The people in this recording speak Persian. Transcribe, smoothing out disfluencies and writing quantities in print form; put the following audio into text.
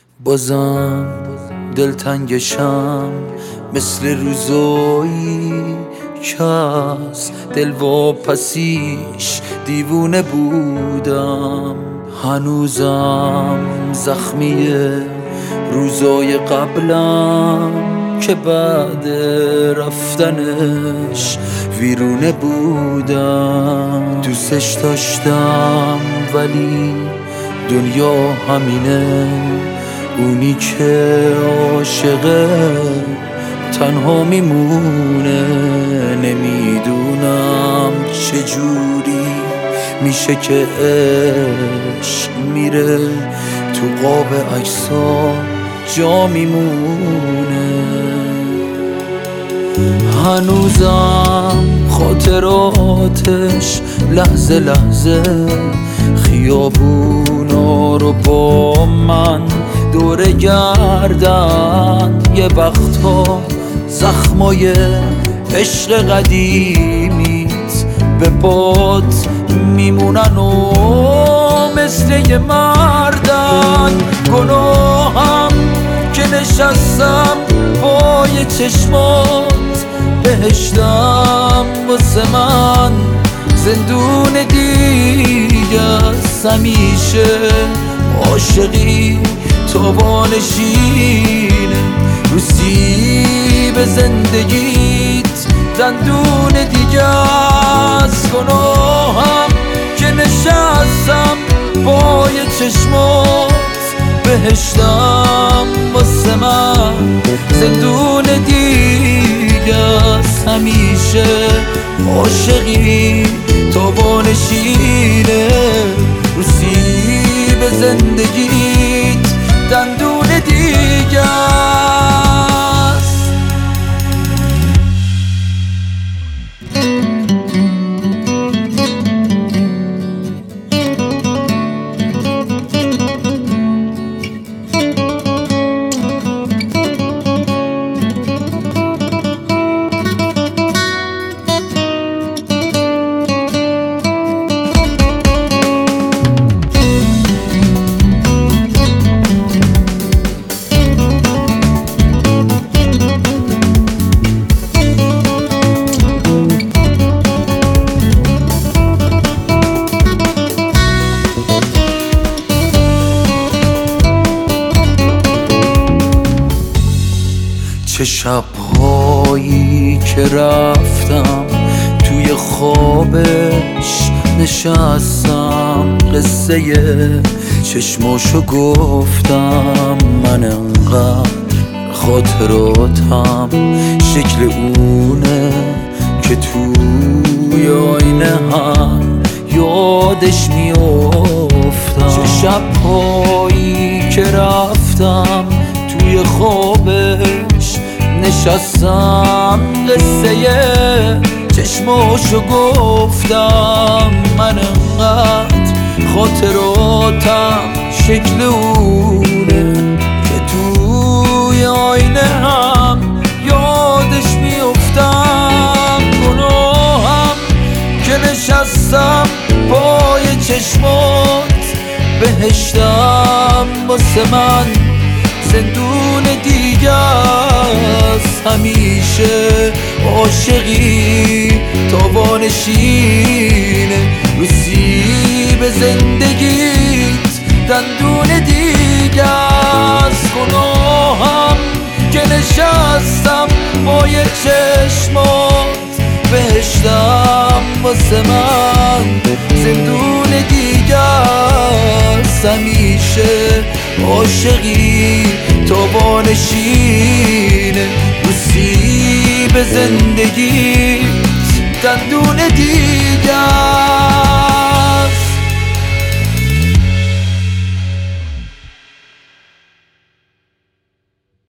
بازم دلتنگشم مثل روزایی که از دل واپسیش دیوونه بودم. هنوزم زخمیه روزای قبلم که بعد رفتنش ویرونه بودم. دوستش داشتم ولی دنیا همینه، اونی که عاشقه تنها میمونه. نمیدونم چجوری میشه که عشق میره تو قاب عکس‌ها جا میمونه. هنوزم خاطراتش لحظه لحظه خیابونا رو با من دوره گردن. یه وقتا زخمای عشق قدیمیت به پات میمونن و مثل یه مردن. گناهم که نشستم پای چشمات، بهشتم واسه من زندون دیگه است. همیشه عاشقی تابانشینه، رو سیب زندگیت دندون دیگه است. گناهم که نشستم پای چشمات، بهشتم واسه من زندون دیگه است. همیشه عاشقی تابانشینه، رو سیب زندگیت دندون دیگه است. چه شب‌هایی که رفتم توی خوابش نشستم، قصه چشماشو گفتم. من انقدر خاطراتم شکل اونه که توی آینه هم یادش میافتم. چه شب‌هایی که رفتم توی خوابش نشستم، قصه چشماشو گفتم. من انقدر خاطراتم شکل اونه که توی آینه هم یادش میافتم. گناهم که نشستم پای چشمات، بهشتم واسه من زندون دیگه است. همیشه عاشقی تابانشینه، رو سیب زندگیت دندون دیگه است. گناهم که نشستم پای چشمات، بهشتم واسه من زندون دیگه است. همیشه عاشقی تابانشینه، رو سیب زندگیت دندون دیگه